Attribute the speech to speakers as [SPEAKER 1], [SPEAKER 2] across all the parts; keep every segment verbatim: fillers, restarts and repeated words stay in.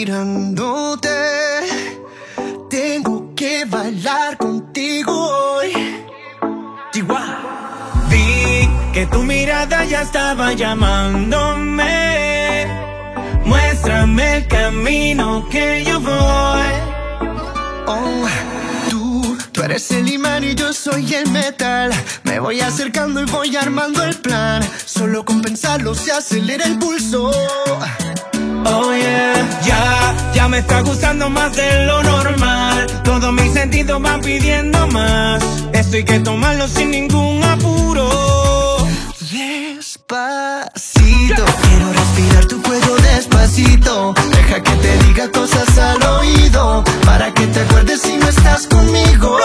[SPEAKER 1] mirándote. Tengo que bailar contigo hoy.
[SPEAKER 2] Chihuahua. Vi que tu mirada ya estaba llamándome. Muéstrame el camino que yo voy.
[SPEAKER 1] Oh, tú, tú eres el imán y yo soy el metal. Me voy acercando y voy armando el plan. Solo con pensarlo se acelera el pulso.
[SPEAKER 2] Oh yeah, ya, ya me está gustando más de lo normal. Todos mis sentidos van pidiendo más. Esto hay que tomarlo sin ningún apuro.
[SPEAKER 1] Despacito, quiero respirar tu cuello despacito. Deja que te diga cosas al oído, para que te acuerdes si no estás conmigo.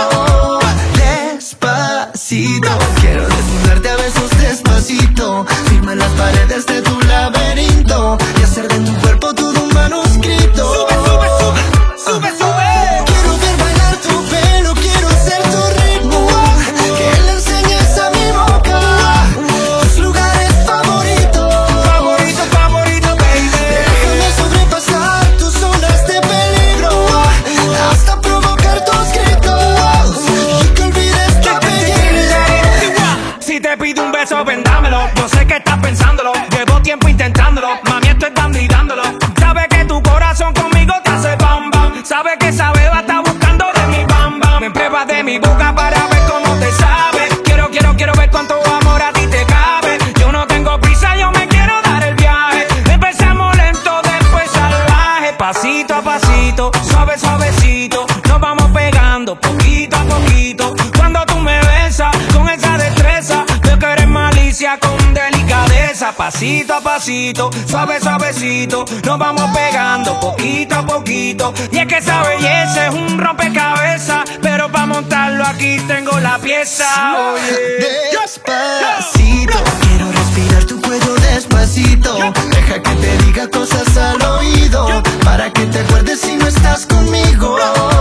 [SPEAKER 1] Despacito, quiero desnudarte a besos despacito. Firma las paredes de tu laberinto y hacer de tu cuerpo todo un manuscrito.
[SPEAKER 2] Sube, sube, sube, sube, sube.
[SPEAKER 1] Quiero ver bailar tu pelo, quiero ser tu ritmo. Que le enseñes a mi boca tus lugares favoritos.
[SPEAKER 2] Favorito, favorito, baby.
[SPEAKER 1] Déjame sobrepasar tus zonas de peligro hasta provocar tus gritos y que olvides tu apellido.
[SPEAKER 2] Si te pido un beso, vendámelo. Yo sé que estás pensándolo. Llevo tiempo intentándolo. Mami, esto es dando y dándolo. Sabes que tu corazón conmigo te hace bam bam. Sabes que esa beba está buscando de mi bam bam. Me pruebas de mi boca para ver cómo te sabe. Quiero, quiero, quiero ver cuánto amor a ti te cabe. Yo no tengo prisa, yo me quiero dar el viaje. Empezamos lento, después salvaje. Pasito a pasito, suave, suavecito. Nos vamos pegando poquito a poquito. Cuando tú me besas con esa destreza, veo que eres malicia con delicadeza. Pasito a pasito, suave, suavecito. Nos vamos pegando poquito a poquito. Y es que esa belleza es un rompecabezas, pero para montarlo aquí tengo la pieza. Oye.
[SPEAKER 1] Despacito, quiero respirar tu cuello despacito. Deja que te diga cosas al oído, para que te acuerdes si no estás conmigo.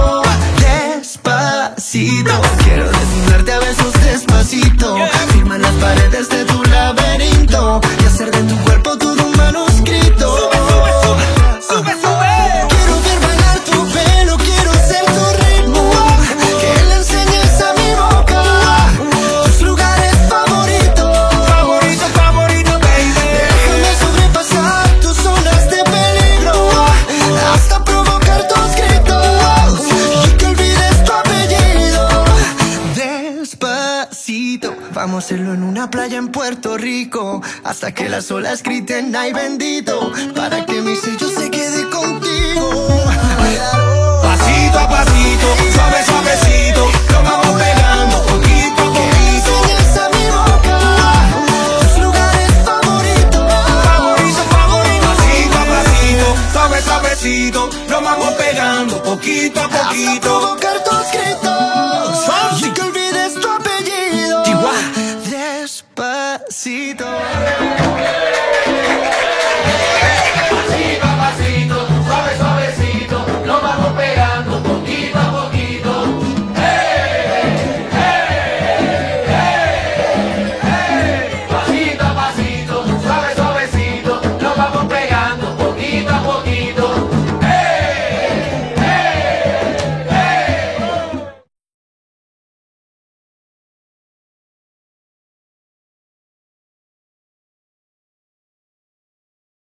[SPEAKER 1] Despacito, quiero desnudarte a besos despacito. Firma las paredes de tu laberinto y hacer de tu cuerpo todo un manuscrito.
[SPEAKER 2] Sube, sube, sube, sube, sube.
[SPEAKER 1] Quiero ver bailar tu pelo, quiero ser tu ritmo. Que le enseñes a mi boca tus lugares favoritos.
[SPEAKER 2] Favorito, favorito, baby.
[SPEAKER 1] Déjame sobrepasar tus zonas de peligro hasta provocar tus gritos y que olvides tu apellido. Despacito, vamos a hacerlo en una playa en Puerto Rico, hasta que las olas griten ay bendito, para que mi sello se quede contigo.
[SPEAKER 2] Pasito a pasito, suave, suavecito. Nos vamos pegando poquito a poquito.
[SPEAKER 1] Enseñas a mi boca tus lugares favoritos.
[SPEAKER 2] Favorito, favorito. Pasito a pasito, suave, suavecito. Nos vamos pegando poquito a
[SPEAKER 1] Hasta
[SPEAKER 2] poquito.
[SPEAKER 1] provocar tu